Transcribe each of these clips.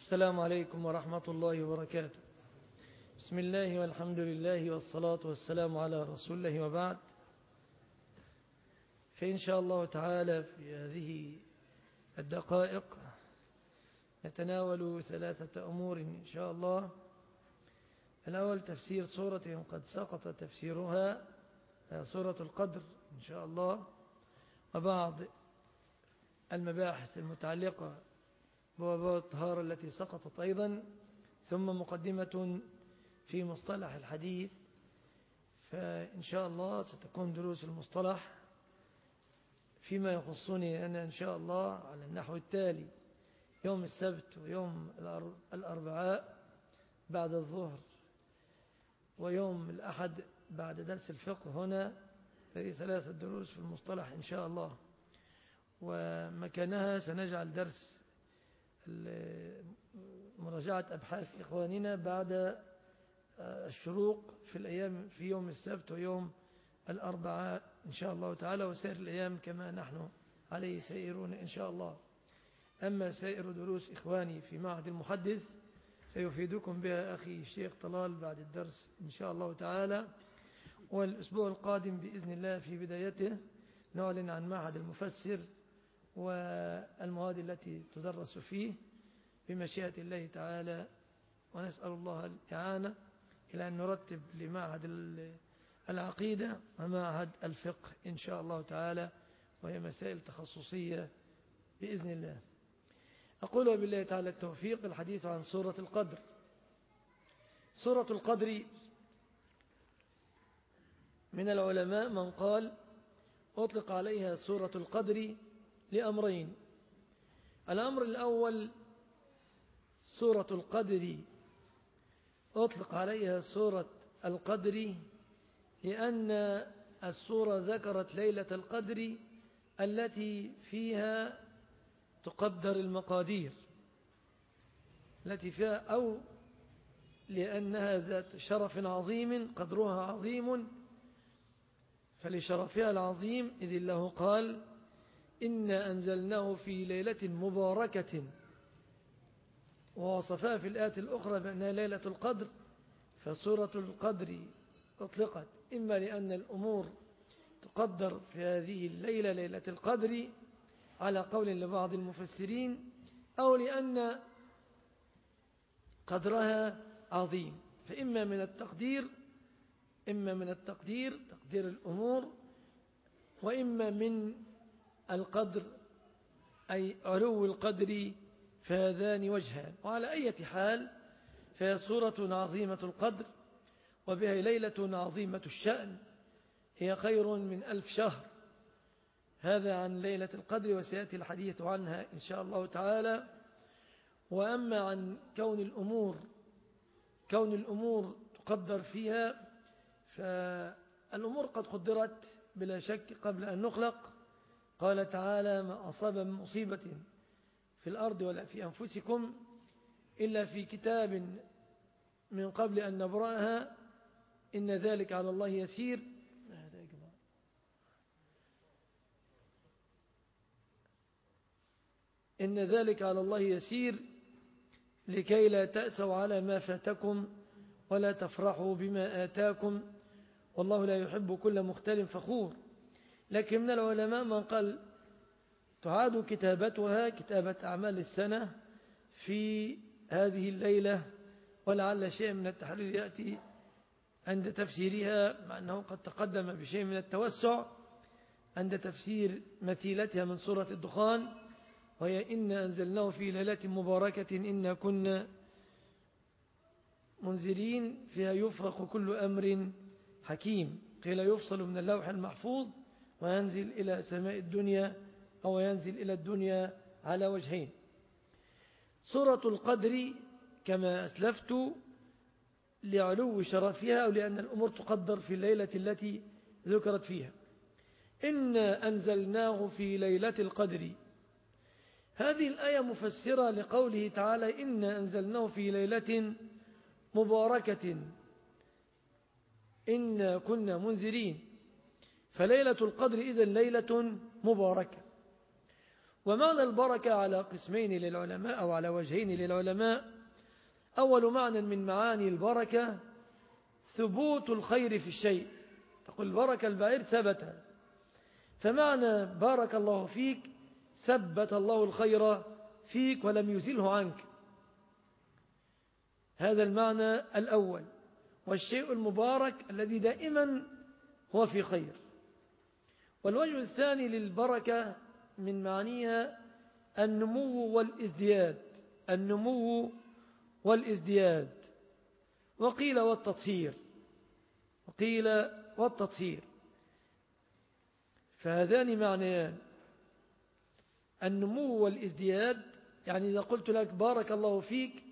السلام عليكم ورحمة الله وبركاته. بسم الله والحمد لله والصلاة والسلام على رسول الله وبعد. فإن شاء الله تعالى في هذه الدقائق نتناول ثلاثة أمور إن شاء الله. الأول تفسير سورة قد سقط تفسيرها، سورة القدر إن شاء الله، وبعض المباحث المتعلقة بوابات الطهارة التي سقطت أيضا، ثم مقدمة في مصطلح الحديث. فإن شاء الله ستكون دروس المصطلح فيما يخصني أنا إن شاء الله على النحو التالي: يوم السبت ويوم الأربعاء بعد الظهر، ويوم الأحد بعد درس الفقه هنا. هذه ثلاثة دروس في المصطلح إن شاء الله، ومكانها سنجعل درس مراجعة أبحاث إخواننا بعد الشروق في الأيام في يوم السبت ويوم الأربعاء إن شاء الله تعالى، وسائر الأيام كما نحن عليه سائرون إن شاء الله. أما سائر دروس إخواني في معهد المحدث سيفيدكم بها أخي الشيخ طلال بعد الدرس إن شاء الله تعالى. والأسبوع القادم بإذن الله في بدايته نعلن عن معهد المفسر والمواد التي تدرس فيه بمشيئة الله تعالى، ونسأل الله الإعانة إلى أن نرتب لمعهد العقيدة ومعهد الفقه إن شاء الله تعالى، وهي مسائل تخصصية بإذن الله. أقول بالله تعالى التوفيق. الحديث عن سورة القدر. سورة القدر من العلماء من قال أطلق عليها سورة القدر لأمرين. الأمر الأول: سورة القدر أطلق عليها سورة القدر لأن السورة ذكرت ليلة القدر التي فيها تقدر المقادير التي فيها، أو لأنها ذات شرف عظيم قدرها عظيم، فلشرفها العظيم إذ الله قال: إنا أنزلناه في ليلة مباركة، ووصفها في الآية الأخرى بأنها ليلة القدر. فسورة القدر أطلقت إما لأن الأمور تقدر في هذه الليلة ليلة القدر على قول لبعض المفسرين، أو لأن قدرها عظيم. فإما من التقدير تقدير الأمور، وإما من القدر أي علو القدر، فهذان وجهان. وعلى أي حال فهي سورة عظيمة القدر، وبها ليلة عظيمة الشأن، هي خير من 1000 شهر. هذا عن ليلة القدر، وسيأتي الحديث عنها إن شاء الله تعالى. وأما عن كون الأمور تقدر فيها، فالأمور قد قدرت بلا شك قبل أن نخلق. قال تعالى: ما أصاب من مصيبة في الأرض ولا في أنفسكم إلا في كتاب من قبل أن نبرأها إن ذلك على الله يسير. إن ذلك على الله يسير لكي لا تأسوا على ما فاتكم ولا تفرحوا بما آتاكم والله لا يحب كل مختال فخور. لكن من العلماء من قال تعاد كتابتها كتابة أعمال السنة في هذه الليلة، ولعل شيء من التحرير يأتي عند تفسيرها، مع أنه قد تقدم بشيء من التوسع عند تفسير مثيلتها من سورة الدخان، وهي إنا أنزلناه في ليلة مباركة إنا كنا منذرين فيها يفرق كل أمر حكيم. قيل يفصل من اللوح المحفوظ وينزل إلى سماء الدنيا، أو ينزل إلى الدنيا على وجهين. سورة القدر كما أسلفت لعلو شرفها، أو لأن الأمور تقدر في الليلة التي ذكرت فيها. إنا أنزلناه في ليلة القدر، هذه الآية مفسرة لقوله تعالى: إنا أنزلناه في ليلة مباركة إنا كنا منذرين. فليلة القدر إذن ليلة مباركة. ومعنى البركة على قسمين للعلماء أو على وجهين للعلماء. أول معنى من معاني البركة ثبوت الخير في الشيء، تقول البركة البعير ثبت، فمعنى بارك الله فيك ثبت الله الخير فيك ولم يزله عنك، هذا المعنى الأول. والشيء المبارك الذي دائما هو في خير. والوجه الثاني للبركة من معانيها النمو والازدياد، النمو والازدياد، وقيل والتطهير، وقيل والتطهير، فهذان معنيان، النمو والازدياد. يعني إذا قلت لك بارك الله فيك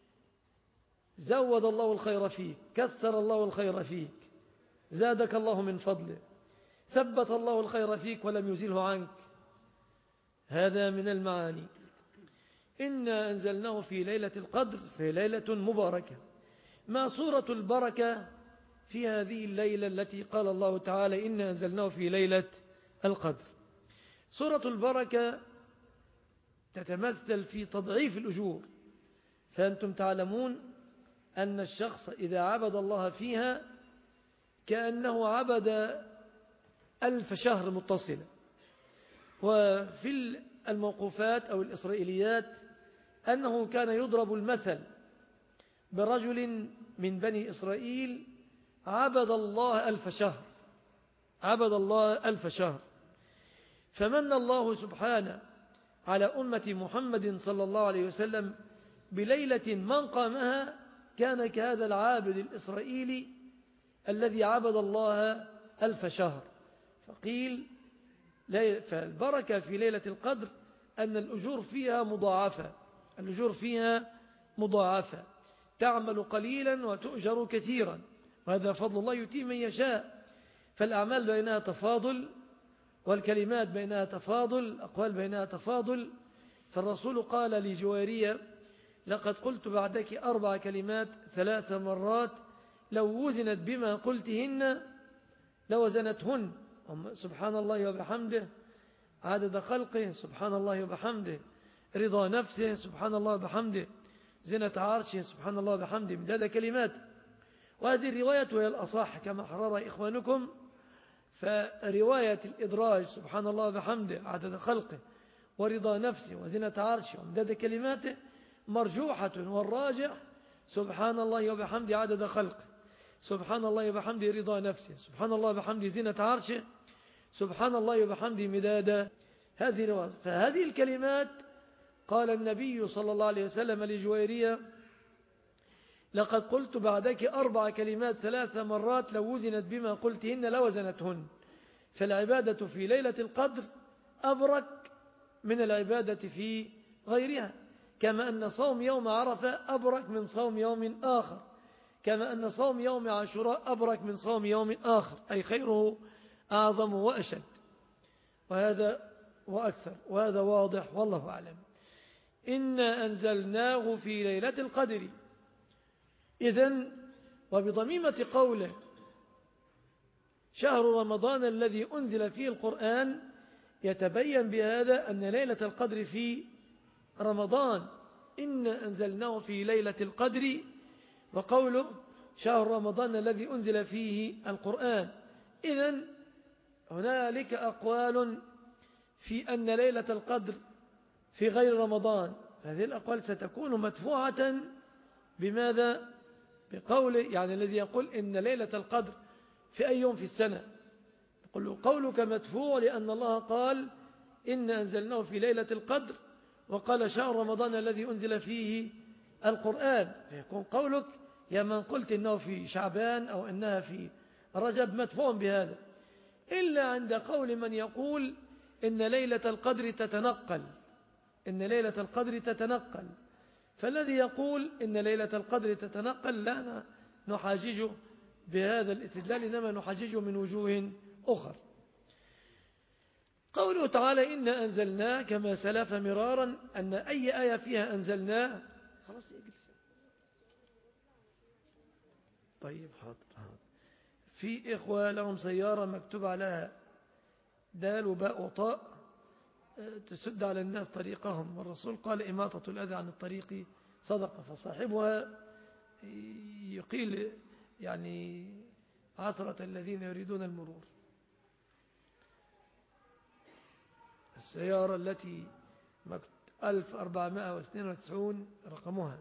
زود الله الخير فيك، كثر الله الخير فيك، زادك الله من فضله، ثبت الله الخير فيك ولم يزله عنك، هذا من المعاني. إنا أنزلناه في ليلة القدر، في ليلة مباركة. ما صورة البركة في هذه الليلة التي قال الله تعالى إنا أنزلناه في ليلة القدر؟ صورة البركة تتمثل في تضعيف الأجور، فأنتم تعلمون أن الشخص إذا عبد الله فيها كأنه عبد 1000 شهر متصلة. وفي الموقوفات أو الإسرائيليات أنه كان يضرب المثل برجل من بني إسرائيل عبد الله 1000 شهر، عبد الله 1000 شهر. فمن الله سبحانه على أمة محمد صلى الله عليه وسلم بليلة من قامها كان كهذا العابد الإسرائيلي الذي عبد الله 1000 شهر. فقيل فالبركة في ليلة القدر أن الأجور فيها مضاعفة، الأجور فيها مضاعفة، تعمل قليلا وتؤجر كثيرا، وهذا فضل الله يؤتيه من يشاء. فالأعمال بينها تفاضل، والكلمات بينها تفاضل، الأقوال بينها تفاضل. فالرسول قال لجوارية لقد قلت بعدك 4 كلمات 3 مرات لو وزنت بما قلتهن لوزنتهن، سبحان الله وبحمده عدد خلقه، سبحان الله وبحمده رضا نفسه، سبحان الله وبحمده زنة عرشه، سبحان الله وبحمده مداد كلمات. وهذه الرواية وهي الأصح كما حررها إخوانكم. فرواية الإدراج سبحان الله وبحمده عدد خلقه ورضا نفسه وزنة عرشه ومداد كلماته مرجوحة، والراجح سبحان الله وبحمده عدد خلقه، سبحان الله وبحمده رضا نفسه، سبحان الله وبحمده زنة عرشه، سبحان الله وبحمده مداد هذه الرواية. فهذه الكلمات قال النبي صلى الله عليه وسلم لجويرية لقد قلت بعدك 4 كلمات 3 مرات لو وزنت بما قلتهن لوزنتهن. فالعبادة في ليلة القدر أبرك من العبادة في غيرها، كما أن صوم يوم عرفة أبرك من صوم يوم آخر، كما أن صوم يوم عاشوراء أبرك من صوم يوم آخر، أي خيره أعظم وأشد، وهذا وأكثر، وهذا واضح والله أعلم. إنا أنزلناه في ليلة القدر. إذن وبضميمة قوله شهر رمضان الذي أنزل فيه القرآن يتبين بهذا أن ليلة القدر في رمضان، إنا أنزلناه في ليلة القدر، وقوله شهر رمضان الذي أنزل فيه القرآن. إذن هنالك أقوال في أن ليلة القدر في غير رمضان، هذه الأقوال ستكون مدفوعة بماذا؟ بقول يعني الذي يقول إن ليلة القدر في أي يوم في السنة، يقول له قولك مدفوع لأن الله قال إن أنزلناه في ليلة القدر، وقال شهر رمضان الذي أنزل فيه القرآن، فيكون قولك يا من قلت إنه في شعبان أو إنها في رجب مدفوع بهذا، إلا عند قول من يقول إن ليلة القدر تتنقل، إن ليلة القدر تتنقل. فالذي يقول إن ليلة القدر تتنقل لا نحاججه بهذا الاستدلال، إنما نحاججه من وجوه أخر. قوله تعالى إنا أنزلناه كما سلف مرارا، أن أي آية فيها أنزلناه خلاص يجلس. طيب حاضر. في إخوة لهم سيارة مكتوب عليها دال وباء وطاء، تسد على الناس طريقهم، والرسول قال إماطة الأذى عن الطريق صدقة، فصاحبها يقيل يعني عثرة الذين يريدون المرور. السيارة التي 1492 رقمها.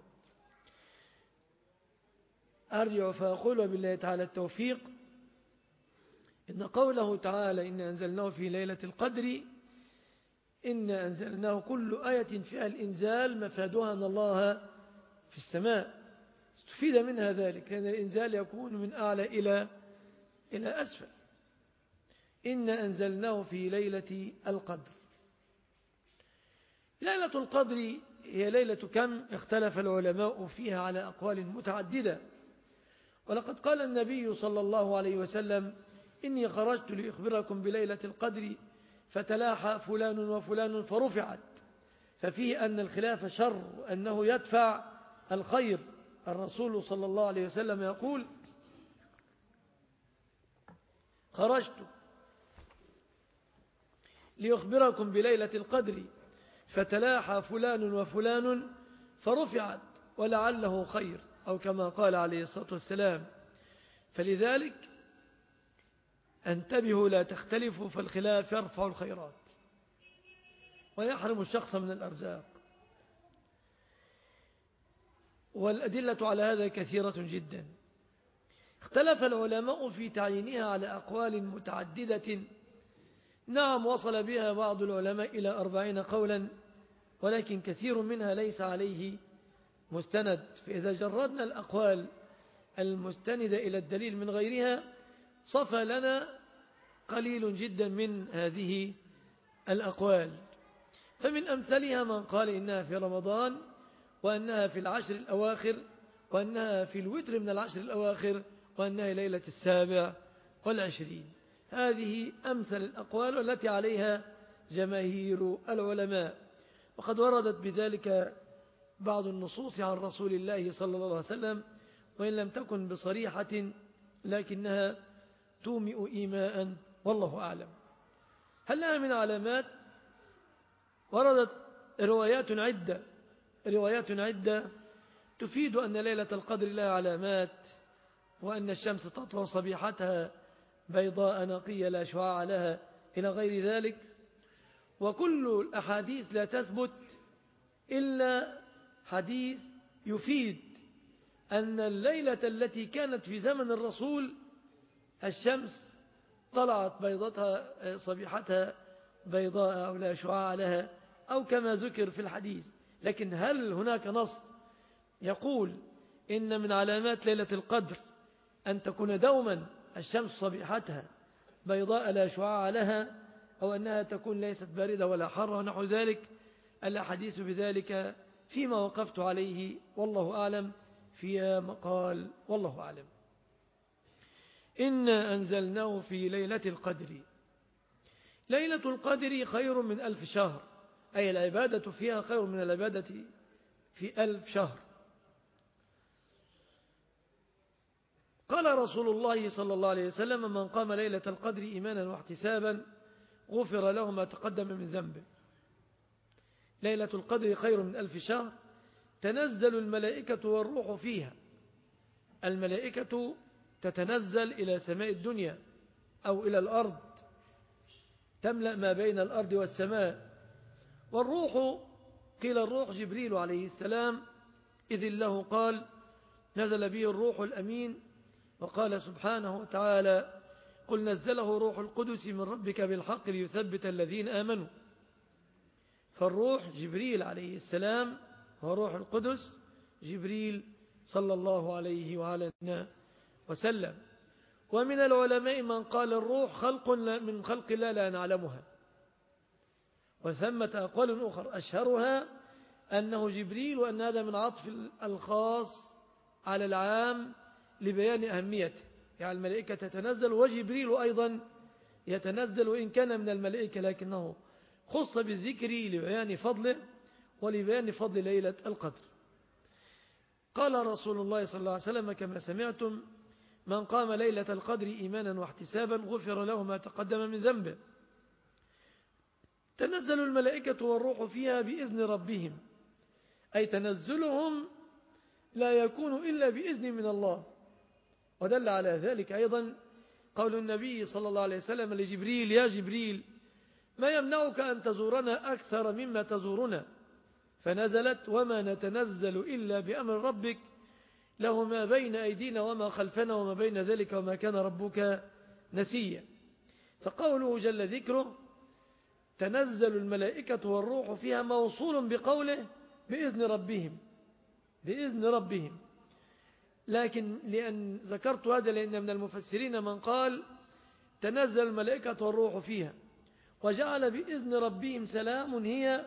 أرجع فأقول وبالله تعالى التوفيق، إن قوله تعالى إن أنزلناه في ليلة القدر، إن أنزلناه كل آية فيها الإنزال مفادها أن الله في السماء، استفيد منها ذلك لأن الإنزال يكون من أعلى إلى أسفل. إن أنزلناه في ليلة القدر. ليلة القدر هي ليلة كم؟ اختلف العلماء فيها على أقوال متعددة، ولقد قال النبي صلى الله عليه وسلم إني خرجت لأخبركم بليلة القدر فتلاحى فلان وفلان فرفعت، ففيه أن الخلاف شر وأنه يدفع الخير. الرسول صلى الله عليه وسلم يقول خرجت لأخبركم بليلة القدر فتلاحى فلان وفلان فرفعت ولعله خير، أو كما قال عليه الصلاة والسلام. فلذلك انتبهوا لا تختلفوا، فالخلاف يرفع الخيرات ويحرم الشخص من الأرزاق. والأدلة على هذا كثيرة جدا. اختلف العلماء في تعيينها على أقوال متعددة، نعم وصل بها بعض العلماء إلى 40 قولا، ولكن كثير منها ليس عليه مستند. فإذا جردنا الأقوال المستندة إلى الدليل من غيرها صفى لنا قليل جدا من هذه الأقوال. فمن أمثلها من قال إنها في رمضان، وأنها في العشر الأواخر، وأنها في الوتر من العشر الأواخر، وأنها ليلة 27. هذه أمثل الأقوال التي عليها جماهير العلماء، وقد وردت بذلك بعض النصوص عن رسول الله صلى الله عليه وسلم، وإن لم تكن بصريحة لكنها تومئ إيماء، والله أعلم. هل لها من علامات؟ وردت روايات عدة تفيد أن ليلة القدر لها علامات، وأن الشمس تطلع صبيحتها بيضاء نقية لا شعاع لها إلى غير ذلك. وكل الأحاديث لا تثبت إلا حديث يفيد أن الليلة التي كانت في زمن الرسول الشمس طلعت بيضتها صبيحتها بيضاء أو لا شعاع لها، أو كما ذكر في الحديث. لكن هل هناك نص يقول إن من علامات ليلة القدر أن تكون دوما الشمس صبيحتها بيضاء لا شعاع لها، أو أنها تكون ليست باردة ولا حارة ونحو ذلك؟ الأحاديث بذلك فيما وقفت عليه والله أعلم فيها مقال، والله أعلم. إنا أنزلناه في ليلة القدر. ليلة القدر خير من 1000 شهر، أي العبادة فيها خير من العبادة في 1000 شهر. قال رسول الله صلى الله عليه وسلم من قام ليلة القدر إيمانا واحتسابا غفر له ما تقدم من ذنبه. ليلة القدر خير من 1000 شهر، تنزل الملائكة والروح فيها. الملائكة تتنزل إلى سماء الدنيا أو إلى الأرض، تملأ ما بين الأرض والسماء. والروح قيل الروح جبريل عليه السلام، إذ الله قال نزل به الروح الأمين، وقال سبحانه وتعالى قل نزله روح القدس من ربك بالحق ليثبت الذين آمنوا. فالروح جبريل عليه السلام وروح القدس جبريل صلى الله عليه وعلى وسلم. ومن العلماء من قال الروح خلق من خلق الله لا نعلمها، وثمة أقوال أخرى أشهرها أنه جبريل، وأن هذا من عطف الخاص على العام لبيان أهميته. يعني الملائكة تتنزل وجبريل أيضا يتنزل، وإن كان من الملائكة لكنه خص بالذكر لبيان فضله ولبيان فضل ليلة القدر. قال رسول الله صلى الله عليه وسلم كما سمعتم من قام ليلة القدر إيمانا واحتسابا غفر له ما تقدم من ذنبه. تنزل الملائكة والروح فيها بإذن ربهم، أي تنزلهم لا يكون إلا بإذن من الله. ودل على ذلك أيضا قول النبي صلى الله عليه وسلم لجبريل: يا جبريل ما يمنعك أن تزورنا أكثر مما تزورنا؟ فنزلت: وما نتنزل إلا بأمر ربك له ما بين أيدينا وما خلفنا وما بين ذلك وما كان ربك نسيا. فقوله جل ذكره تنزل الملائكة والروح فيها موصول بقوله بإذن ربهم، بإذن ربهم. لكن لأن ذكرت هذا لأن من المفسرين من قال تنزل الملائكة والروح فيها وجعل بإذن ربهم سلام هي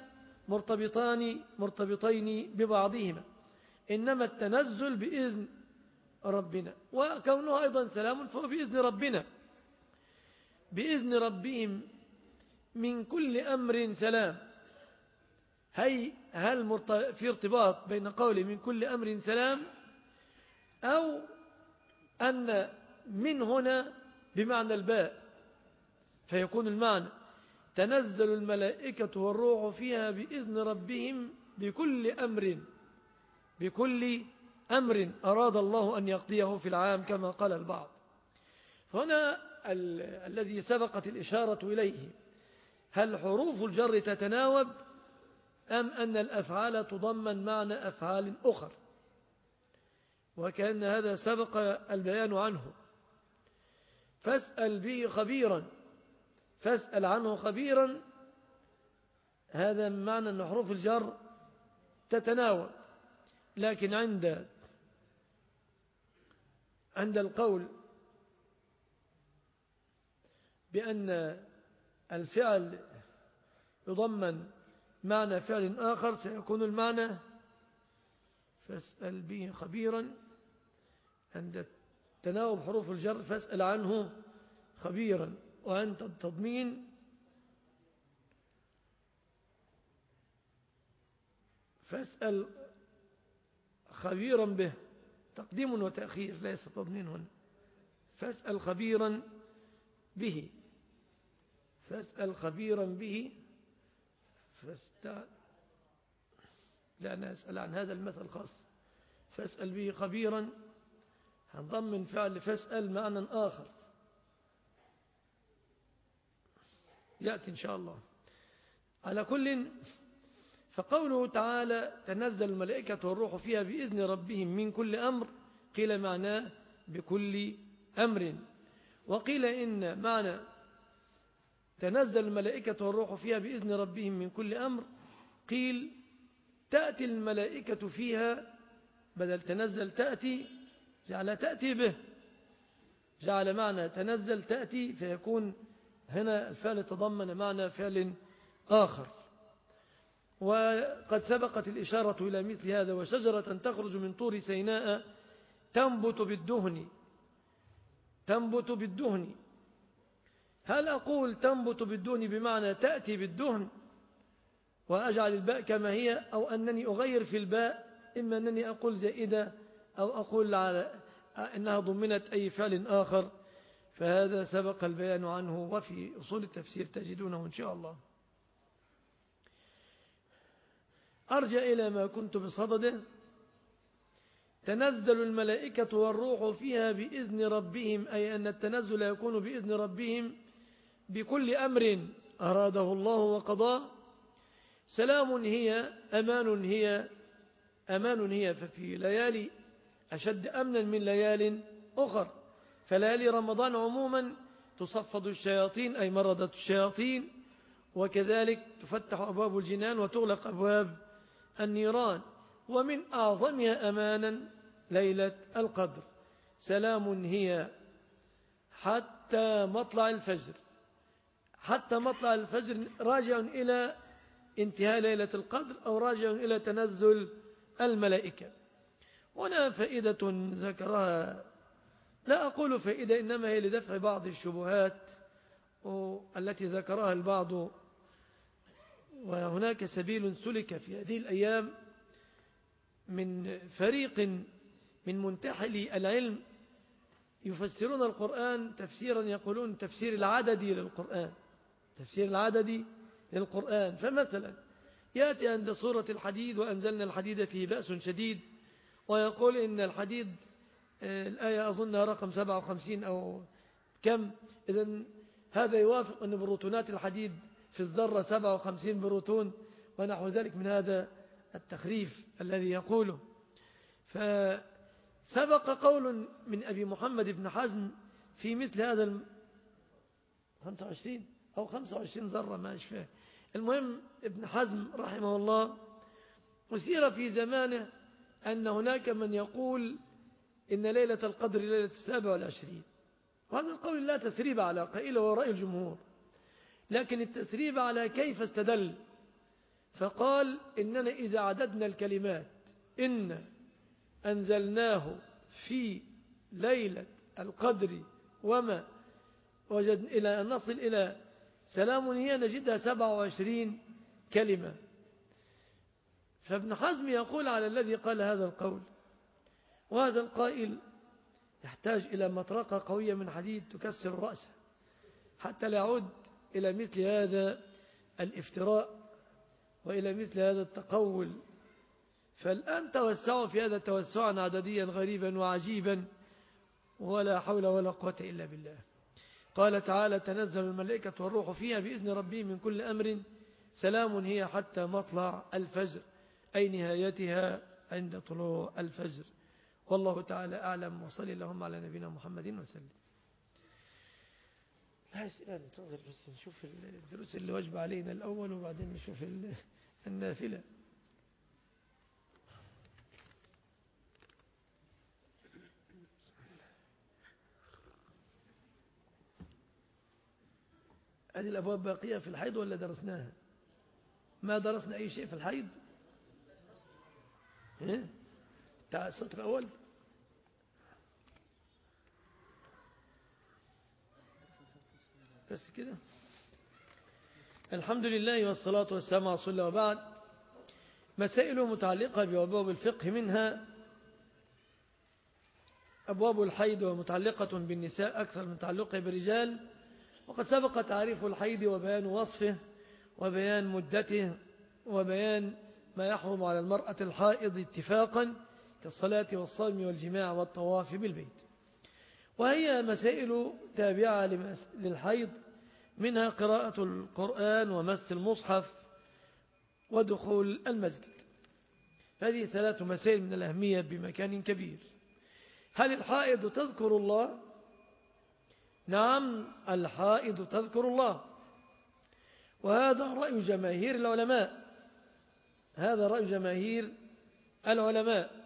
مرتبطين ببعضهما، إنما التنزل بإذن ربنا، وكونه أيضا سلام فهو بإذن ربنا. بإذن ربهم من كل أمر سلام. هل في ارتباط بين قوله من كل أمر سلام أو أن من هنا بمعنى الباء، فيكون المعنى تنزل الملائكة والروح فيها بإذن ربهم بكل أمر أراد الله أن يقضيه في العام كما قال البعض. فهنا الذي سبقت الإشارة إليه، هل حروف الجر تتناوب أم أن الأفعال تضمن معنى أفعال أخر؟ وكأن هذا سبق البيان عنه. فاسأل به خبيرا، فاسأل عنه خبيرا، هذا معنى أن حروف الجر تتناوب. لكن عند القول بأن الفعل يضمن معنى فعل آخر سيكون المعنى فاسأل به خبيرا عند تناوب حروف الجر فاسأل عنه خبيرا، وعند التضمين فاسأل خبيرا به، تقديم وتأخير ليس تضمين هنا. فاسأل خبيرا به، فاسأل خبيرا به، لا نسأل عن هذا المثل خاص. فاسأل به خبيرا هنضمن فعل فاسأل معنى آخر يأتي إن شاء الله. على كل، فقوله تعالى تنزل الملائكة والروح فيها بإذن ربهم من كل أمر، قيل معناه بكل أمر، وقيل إن معنى تنزل الملائكة والروح فيها بإذن ربهم من كل أمر، قيل تأتي الملائكة فيها بدل تنزل تأتي، جعل تأتي به، جعل معنى تنزل تأتي، فيكون هنا الفعل تضمن معنى فعل آخر. وقد سبقت الإشارة إلى مثل هذا: وشجرة تخرج من طور سيناء تنبت بالدهن. تنبت بالدهن، هل أقول تنبت بالدهن بمعنى تأتي بالدهن وأجعل الباء كما هي، أو أنني أغير في الباء، إما أنني أقول زائدة أو أقول على أنها ضمنت أي فعل آخر؟ فهذا سبق البيان عنه وفي أصول التفسير تجدونه إن شاء الله. أرجع إلى ما كنت بصدده. تنزل الملائكة والروح فيها بإذن ربهم، أي أن التنزل يكون بإذن ربهم بكل أمر أراده الله وقضاه. سلام هي، أمان هي، ففي ليالي أشد أمنا من ليال أخر. فليالي رمضان عموما تصفد الشياطين أي مردة الشياطين، وكذلك تفتح أبواب الجنان وتغلق أبواب النيران. ومن أعظمها أمانا ليلة القدر. سلام هي حتى مطلع الفجر، حتى مطلع الفجر راجع إلى انتهاء ليلة القدر أو راجع إلى تنزل الملائكة. هنا فائدة ذكرها، لا أقول فائدة، إنما هي لدفع بعض الشبهات التي ذكرها البعض. وهناك سبيل سلك في هذه الأيام من فريق من منتحلي العلم يفسرون القرآن تفسيرا يقولون تفسير العددي للقرآن، تفسير العددي للقرآن. فمثلا يأتي عند سورة الحديد وأنزلنا الحديد فيه بأس شديد، ويقول إن الحديد الآية أظنها رقم 57 أو كم. إذن هذا يوافق أن بروتونات الحديد في الذرة 57 بروتون ونحو ذلك من هذا التخريف الذي يقوله. فسبق قول من أبي محمد بن حزم في مثل هذا 25 أو 25 ذرة ما أشفاه. المهم ابن حزم رحمه الله أثير في زمانه أن هناك من يقول إن ليلة القدر ليلة 27، وهذا القول لا تسريب على قائله ورأي الجمهور، لكن التسريب على كيف استدل. فقال إننا إذا عددنا الكلمات إن أنزلناه في ليلة القدر وما وجد إلى أن نصل إلى سلام هي نجدها 27 كلمة. فابن حزم يقول على الذي قال هذا القول، وهذا القائل يحتاج إلى مطرقة قوية من حديد تكسر رأسه حتى لا يعود إلى مثل هذا الافتراء وإلى مثل هذا التقول. فالآن توسعوا في هذا توسعا عدديا غريبا وعجيبا، ولا حول ولا قوة إلا بالله. قال تعالى: تنزل الملائكة والروح فيها بإذن ربهم من كل أمر سلام هي حتى مطلع الفجر، أي نهايتها عند طلوع الفجر. والله تعالى أعلم، وصلي اللهم على نبينا محمد وسلم. لا أسئلة، ننتظر بس نشوف الدروس اللي وجب علينا الأول وبعدين نشوف النافلة. هذه الأبواب باقية في الحيض ولا درسناها؟ ما درسنا أي شيء في الحيض؟ بتاع السطر الأول. بس كده. الحمد لله والصلاة والسلام على رسول الله، وبعد. مسائل متعلقة بأبواب الفقه، منها أبواب الحيض ومتعلقة بالنساء أكثر من تعلقها بالرجال، وقد سبق تعريف الحيض وبيان وصفه وبيان مدته وبيان ما يحرم على المرأة الحائض اتفاقا كالصلاة والصوم والجماع والطواف بالبيت. وهي مسائل تابعة للحيض، منها قراءة القرآن ومس المصحف ودخول المسجد. هذه 3 مسائل من الأهمية بمكان كبير. هل الحائض تذكر الله؟ نعم، الحائض تذكر الله، وهذا رأي جماهير العلماء. هذا رأي جماهير العلماء.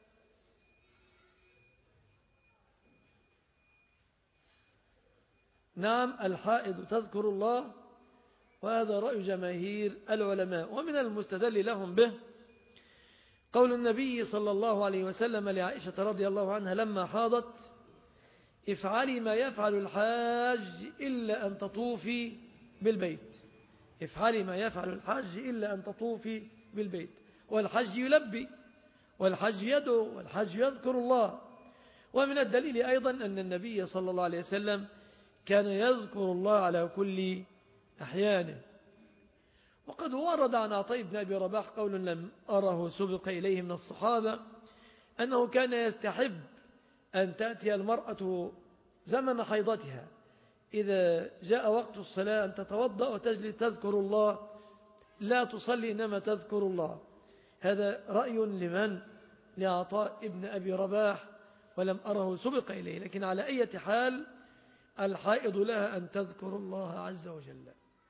نعم، الحائض تذكر الله، وهذا رأي جماهير العلماء. ومن المستدل لهم به قول النبي صلى الله عليه وسلم لعائشة رضي الله عنها لما حاضت: افعلي ما يفعل الحاج إلا أن تطوفي بالبيت. افعلي ما يفعل الحاج إلا أن تطوفي بالبيت. والحج يلبي، والحج يدعو، والحج يذكر الله. ومن الدليل أيضا أن النبي صلى الله عليه وسلم كان يذكر الله على كل أحيانه. وقد ورد عن عطاء بن أبي رباح قول لم أره سبق إليه من الصحابة، أنه كان يستحب أن تأتي المرأة زمن حيضتها إذا جاء وقت الصلاة أن تتوضأ وتجلس تذكر الله، لا تصلي إنما تذكر الله. هذا رأي لمن؟ لعطاء ابن أبي رباح، ولم أره سبق إليه. لكن على أي حال الحائض لها أن تذكر الله عز وجل.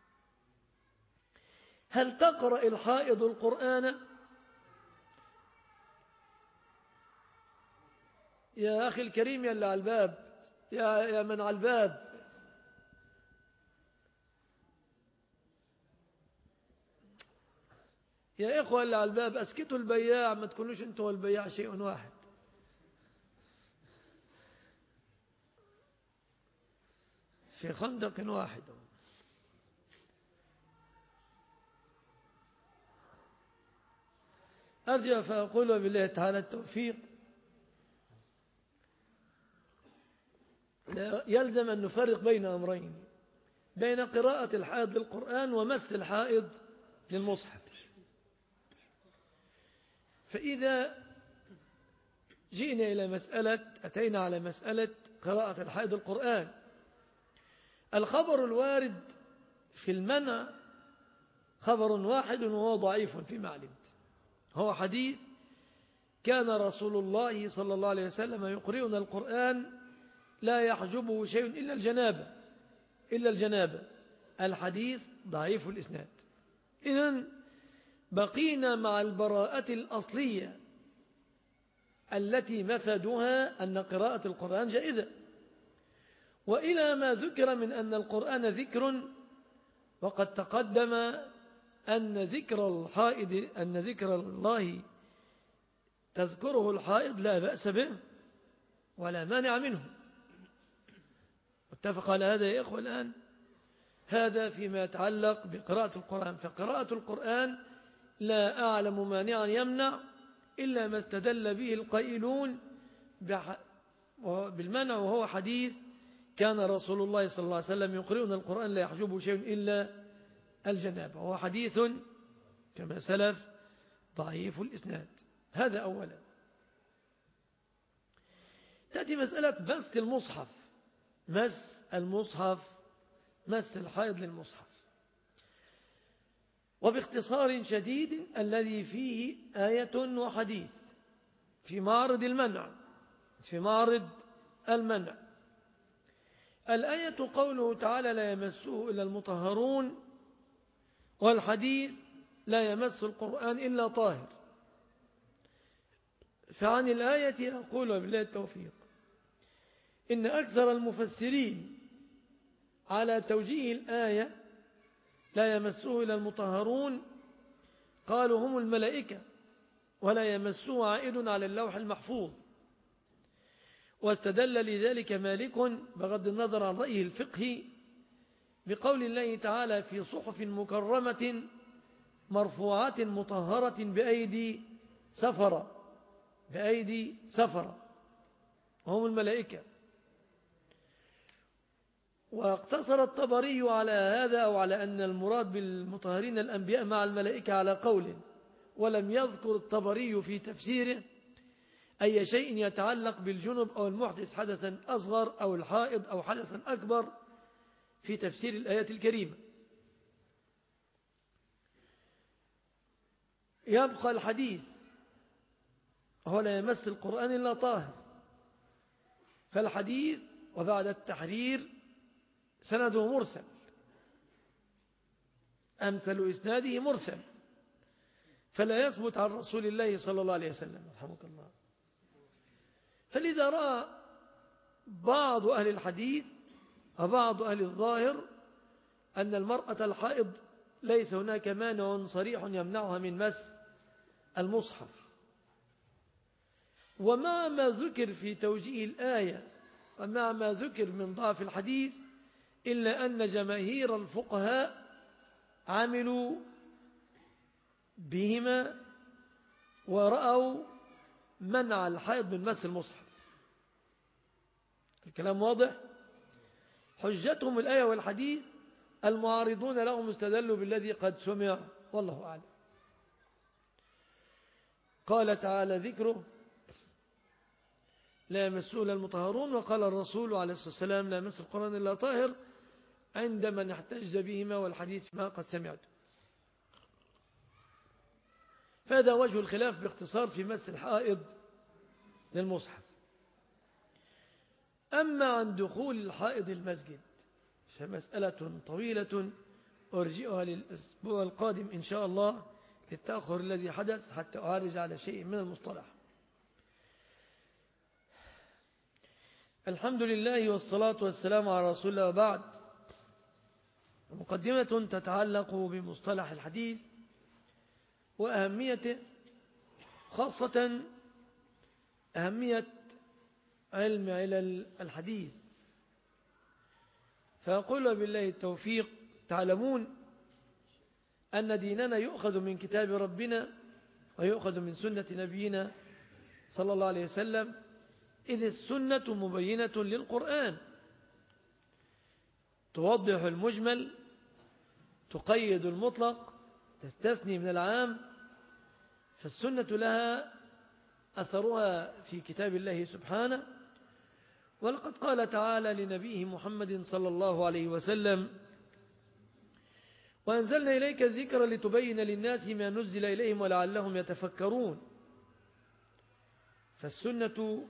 هل تقرأ الحائض القرآن؟ يا أخي الكريم يا اللي على الباب، يا من على الباب، يا إخوة اللي على الباب، أسكتوا البياع، ما تكونوش أنتوا والبياع شيء واحد. في خندق واحد. أرجع فأقول وبالله تعالى التوفيق. يلزم أن نفرق بين أمرين: بين قراءة الحائض للقرآن ومس الحائض للمصحف. فإذا جئنا إلى أتينا على مسألة قراءة الحائض القرآن، الخبر الوارد في المنع خبر واحد وهو ضعيف فيما علمت، هو حديث كان رسول الله صلى الله عليه وسلم يقرئنا القرآن لا يحجبه شيء إلا الجنابة. الحديث ضعيف الإسناد. إذن بقينا مع البراءة الأصلية التي مفادها أن قراءة القرآن جائزة، وإلى ما ذكر من أن القرآن ذكر، وقد تقدم أن ذكر الله تذكره الحائض لا بأس به ولا مانع منه. اتفق على هذا يا إخوة الآن؟ هذا فيما يتعلق بقراءة القرآن. فقراءة القرآن لا أعلم مانعا يمنع إلا ما استدل به القائلون بالمنع، وهو حديث كان رسول الله صلى الله عليه وسلم يقرئنا القرآن لا يحجبه شيء إلا الجنابة، وهو حديث كما سلف ضعيف الإسناد. هذا أولا. تأتي مسألة مس الحائض للمصحف. وباختصار شديد الذي فيه آية وحديث في معرض المنع. الآية قوله تعالى لا يمسه إلا المطهرون، والحديث لا يمس القرآن إلا طاهر. فعن الآية أقول وبالله التوفيق إن أكثر المفسرين على توجيه الآية لا يمسه إلا المطهرون قالوا هم الملائكة، ولا يمسه عائد على اللوح المحفوظ. واستدل لذلك مالك بغض النظر عن رأيه الفقهي بقول الله تعالى في صحف مكرمة مرفوعة مطهرة بأيدي سفرة وهم الملائكة. واقتصر الطبري على هذا، أو على أن المراد بالمطهرين الأنبياء مع الملائكة على قول، ولم يذكر الطبري في تفسيره أي شيء يتعلق بالجنب أو المحدث حدثا أصغر أو الحائض أو حدثا أكبر في تفسير الآيات الكريمة. يبقى الحديث هو لا يمس القرآن إلا طاهر. فالحديث وبعد التحرير سنده مرسل، أمثل إسناده مرسل، فلا يثبت عن رسول الله صلى الله عليه وسلم رحمك الله. فلذا رأى بعض أهل الحديث وبعض أهل الظاهر أن المرأة الحائض ليس هناك مانع صريح يمنعها من مس المصحف. ومع ما ذكر في توجيه الآية ومع ما ذكر من ضعف الحديث، إلا أن جماهير الفقهاء عملوا بهما ورأوا منع الحائض من مس المصحف. الكلام واضح؟ حجتهم الآية والحديث، المعارضون لهم استدلوا بالذي قد سمع والله أعلم. قال تعالى ذكره لا يمسه إلا المطهرون، وقال الرسول عليه الصلاة والسلام لا يمس القرآن إلا طاهر، عندما احتج بهما والحديث ما قد سمعت. فهذا وجه الخلاف باختصار في مس الحائض للمصحف. أما عن دخول الحائض المسجد فمسألة طويلة أرجئها للأسبوع القادم إن شاء الله للتأخر الذي حدث، حتى أعرج على شيء من المصطلح. الحمد لله والصلاة والسلام على رسول الله. وبعد، مقدمة تتعلق بمصطلح الحديث وأهميته، خاصة أهمية علم الحديث. فأقول بالله التوفيق، تعلمون أن ديننا يؤخذ من كتاب ربنا ويؤخذ من سنة نبينا صلى الله عليه وسلم، إذ السنة مبينة للقرآن، توضح المجمل، تقيد المطلق، تستثني من العام. فالسنة لها أثرها في كتاب الله سبحانه. ولقد قال تعالى لنبيه محمد صلى الله عليه وسلم: وأنزلنا إليك الذكر لتبين للناس ما نزل إليهم ولعلهم يتفكرون. فالسنة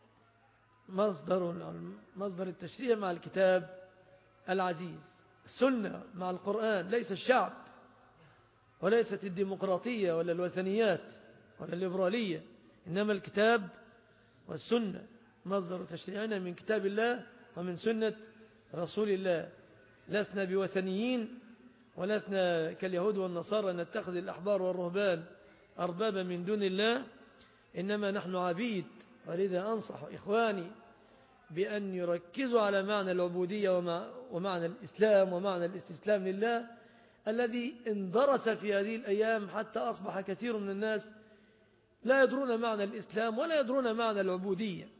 مصدر التشريع مع الكتاب العزيز. السنة مع القرآن، ليس الشعب، وليست الديمقراطية ولا الوثنيات ولا الليبرالية، إنما الكتاب والسنة مصدر تشريعنا من كتاب الله ومن سنة رسول الله. لسنا بوثنيين، ولسنا كاليهود والنصارى نتخذ الأحبار والرهبان أربابا من دون الله، إنما نحن عبيد. ولذا أنصح إخواني بأن يركزوا على معنى العبودية ومعنى الإسلام ومعنى الاستسلام لله الذي اندرس في هذه الأيام، حتى أصبح كثير من الناس لا يدرون معنى الإسلام ولا يدرون معنى العبودية.